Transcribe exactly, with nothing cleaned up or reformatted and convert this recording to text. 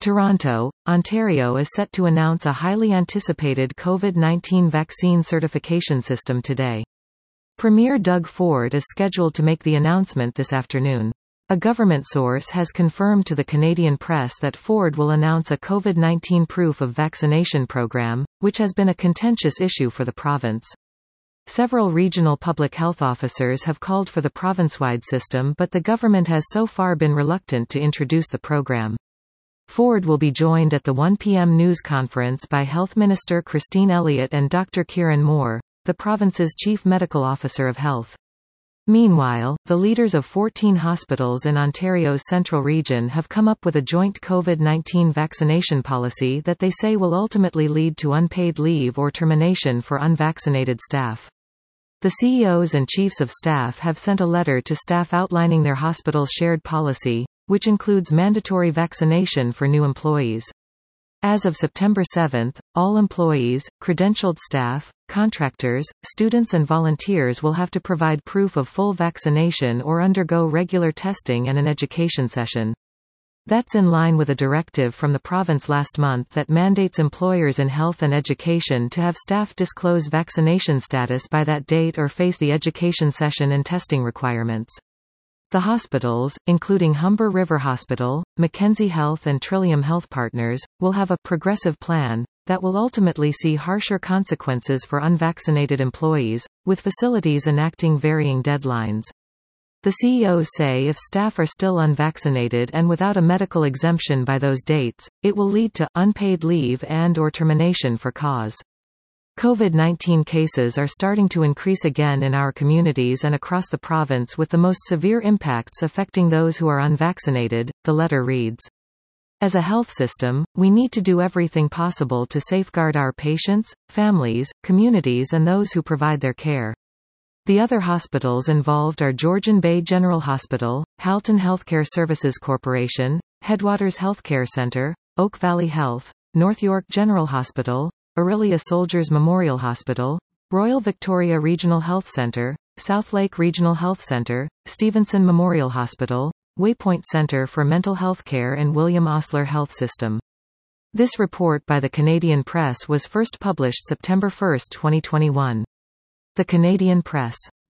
Toronto, Ontario is set to announce a highly anticipated COVID nineteen vaccine certification system today. Premier Doug Ford is scheduled to make the announcement this afternoon. A government source has confirmed to the Canadian press that Ford will announce a COVID nineteen proof of vaccination program, which has been a contentious issue for the province. Several regional public health officers have called for the province-wide system, but the government has so far been reluctant to introduce the program. Ford will be joined at the one p m news conference by Health Minister Christine Elliott and Doctor Kieran Moore, the province's Chief Medical Officer of Health. Meanwhile, the leaders of fourteen hospitals in Ontario's central region have come up with a joint COVID nineteen vaccination policy that they say will ultimately lead to unpaid leave or termination for unvaccinated staff. The C E Os and chiefs of staff have sent a letter to staff outlining their hospital's shared policy, which includes mandatory vaccination for new employees. As of September seventh, all employees, credentialed staff, contractors, students and volunteers will have to provide proof of full vaccination or undergo regular testing and an education session. That's in line with a directive from the province last month that mandates employers in health and education to have staff disclose vaccination status by that date or face the education session and testing requirements. The hospitals, including Humber River Hospital, Mackenzie Health and Trillium Health Partners, will have a progressive plan that will ultimately see harsher consequences for unvaccinated employees, with facilities enacting varying deadlines. The C E Os say if staff are still unvaccinated and without a medical exemption by those dates, it will lead to unpaid leave and or termination for cause. COVID nineteen cases are starting to increase again in our communities and across the province, with the most severe impacts affecting those who are unvaccinated, the letter reads. As a health system, we need to do everything possible to safeguard our patients, families, communities and those who provide their care. The other hospitals involved are Georgian Bay General Hospital, Halton Healthcare Services Corporation, Headwaters Healthcare Centre, Oak Valley Health, North York General Hospital, Orillia Soldiers Memorial Hospital, Royal Victoria Regional Health Centre, Southlake Regional Health Centre, Stevenson Memorial Hospital, Waypoint Centre for Mental Health Care and William Osler Health System. This report by the Canadian Press was first published September first, twenty twenty-one. The Canadian Press.